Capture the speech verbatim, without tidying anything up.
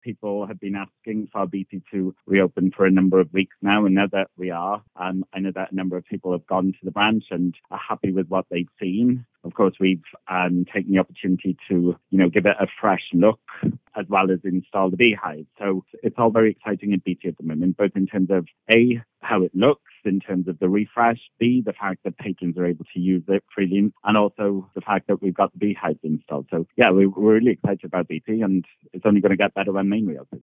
People have been asking for B T to reopen for a number of weeks now, and now that we are, um, I know that a number of people have gone to the branch and are happy with what they've seen. Of course, we've um, taken the opportunity to, you know, give it a fresh look as well as install the beehive. So it's all very exciting at B T at the moment, both in terms of A, how it looks, in terms of the refresh, B, the fact that patrons are able to use it freely, and also the fact that we've got the beehives installed. So yeah, we, we're really excited about B T, and it's only going to get better when Main reopens.